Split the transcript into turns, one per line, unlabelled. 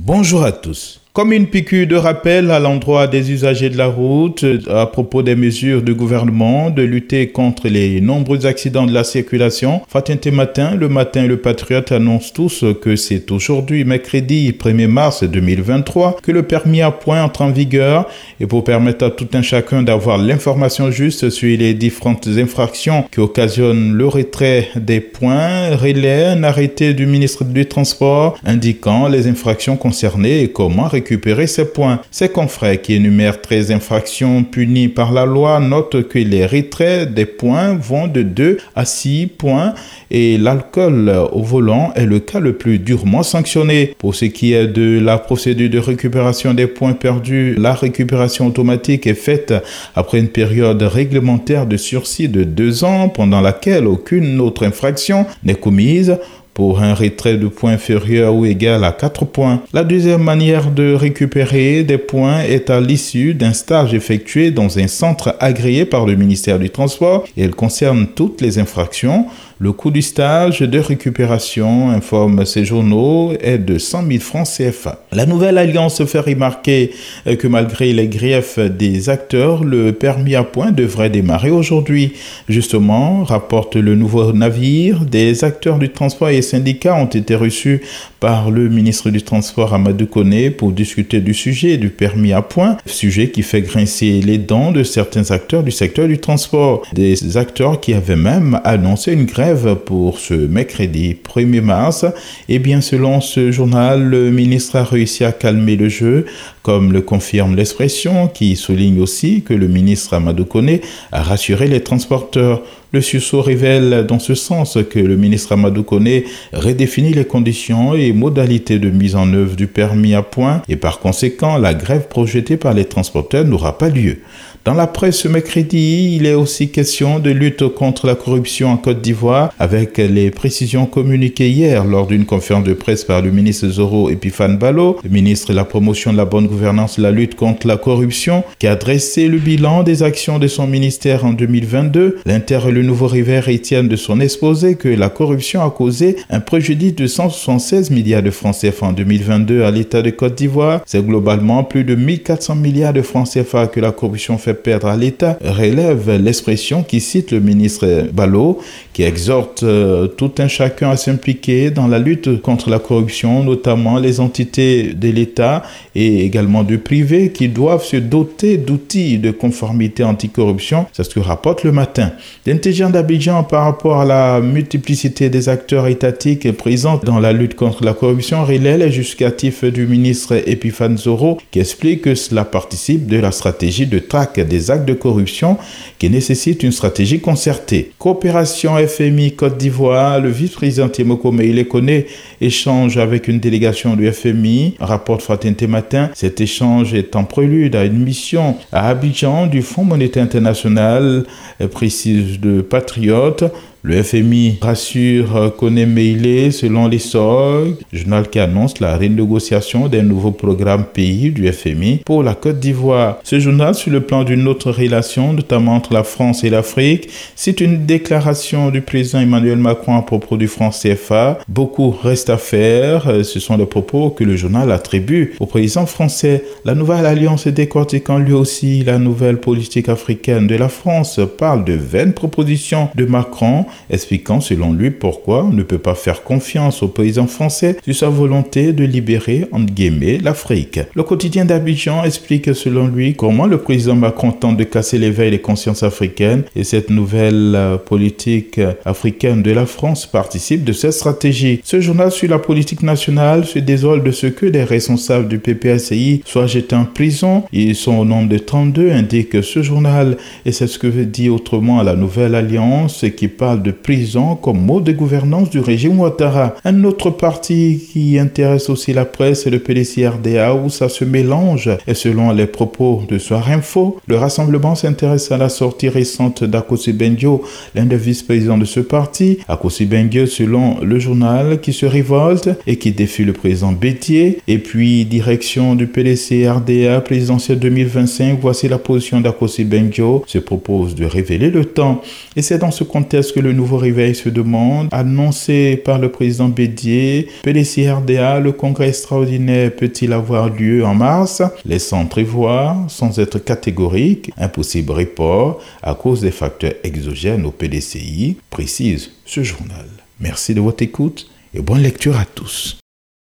Bonjour à tous. Comme une piqûre de rappel à l'endroit des usagers de la route à propos des mesures du gouvernement de lutter contre les nombreux accidents de la circulation, Fraternité Matin, le Patriote annoncent tous que c'est aujourd'hui, mercredi 1er mars 2023, que le permis à points entre en vigueur et pour permettre à tout un chacun d'avoir l'information juste sur les différentes infractions qui occasionnent le retrait des points, relaie un arrêté du ministre du Transport indiquant les infractions concernées et comment récupérer ces points. Ses confrères qui énumèrent 13 infractions punies par la loi notent que les retraits des points vont de 2 à 6 points et l'alcool au volant est le cas le plus durement sanctionné. Pour ce qui est de la procédure de récupération des points perdus, la récupération automatique est faite après une période réglementaire de sursis de 2 ans pendant laquelle aucune autre infraction n'est commise pour un retrait de points inférieur ou égal à 4 points. La deuxième manière de récupérer des points est à l'issue d'un stage effectué dans un centre agréé par le ministère du Transport et elle concerne toutes les infractions. Le coût du stage de récupération, informe ces journaux, est de 100 000 francs CFA. La nouvelle alliance fait remarquer que malgré les griefs des acteurs, le permis à points devrait démarrer aujourd'hui. Justement, rapporte le nouveau navire, des acteurs du transport et syndicats ont été reçus par le ministre du Transport Amadou Koné pour discuter du sujet du permis à points, sujet qui fait grincer les dents de certains acteurs du secteur du transport. Des acteurs qui avaient même annoncé une grève pour ce mercredi 1er mars. Et bien selon ce journal, le ministre a réussi à calmer le jeu, comme le confirme l'expression, qui souligne aussi que le ministre Amadou Koné a rassuré les transporteurs. Le sursaut révèle dans ce sens que le ministre Amadou Koné redéfinit les conditions et modalités de mise en œuvre du permis à points et par conséquent, la grève projetée par les transporteurs n'aura pas lieu. Dans la presse ce mercredi, il est aussi question de lutte contre la corruption en Côte d'Ivoire avec les précisions communiquées hier lors d'une conférence de presse par le ministre Zoro Epiphane Ballo, le ministre de la promotion de la bonne gouvernance et de la lutte contre la corruption, qui a dressé le bilan des actions de son ministère en 2022. L'Inter et le Nouveau Rivière retiennent de son exposé que la corruption a causé un préjudice de 176 milliards de francs CFA en 2022 à l'État de Côte d'Ivoire. C'est globalement plus de 1400 milliards de francs CFA que la corruption fait perdre à l'État, relève l'expression qui cite le ministre Ballo, qui exhorte tout un chacun à s'impliquer dans la lutte contre la corruption, notamment les entités de l'État et également du privé qui doivent se doter d'outils de conformité anticorruption. C'est ce que rapporte le matin. L'intelligence d'Abidjan par rapport à la multiplicité des acteurs étatiques présents dans la lutte contre la corruption relève les justificatifs du ministre Epiphane Zoro qui explique que cela participe de la stratégie de traque des actes de corruption qui nécessitent une stratégie concertée. Coopération FMI Côte d'Ivoire, le vice-président Timoko Meïle-Koné échange avec une délégation du FMI, rapporte Fraternité Matin. Cet échange est en prélude à une mission à Abidjan du Fonds monétaire international, précise le Patriote. Le FMI rassure Koné Meïle selon les SOG, journal qui annonce la renégociation d'un nouveau programme pays du FMI pour la Côte d'Ivoire. Ce journal, sur le plan d'une autre relation, notamment entre la France et l'Afrique, cite une déclaration du président Emmanuel Macron à propos du franc CFA. Beaucoup reste à faire. Ce sont les propos que le journal attribue au président français. La nouvelle alliance décortiquant lui aussi la nouvelle politique africaine de la France parle de vaines propositions de Macron, expliquant selon lui pourquoi on ne peut pas faire confiance au président français sur sa volonté de libérer, entre guillemets, l'Afrique. Le quotidien d'Abidjan explique selon lui comment le président Macron tente de casser l'éveil des consciences africaines et cette nouvelle politique africaine de la France participe de cette stratégie. Ce journal sur la politique nationale se désole de ce que des responsables du PPACI soient jetés en prison. Ils sont au nombre de 32, indique ce journal, et c'est ce que veut dire autrement la nouvelle alliance qui parle de prison comme mode de gouvernance du régime Ouattara. Un autre parti qui intéresse aussi la presse est le PDC-RDA où ça se mélange et selon les propos de Soir Info, le rassemblement s'intéresse à la sortie récente d'Akosi Benjo, l'un des vice-présidents de ce parti. Akosi Benjo selon le journal qui se révolte et qui défie le président Bétier. Et puis direction du PDC-RDA présidentielle 2025, voici la position d'Akosi Benjo se propose de révéler le temps. Et c'est dans ce contexte que le le nouveau réveil se demande, annoncé par le président Bédié, PDC-RDA, le congrès extraordinaire peut-il avoir lieu en mars, laissant prévoir, sans être catégorique, un possible report à cause des facteurs exogènes au PDCI, précise ce journal. Merci de votre écoute et bonne lecture à tous.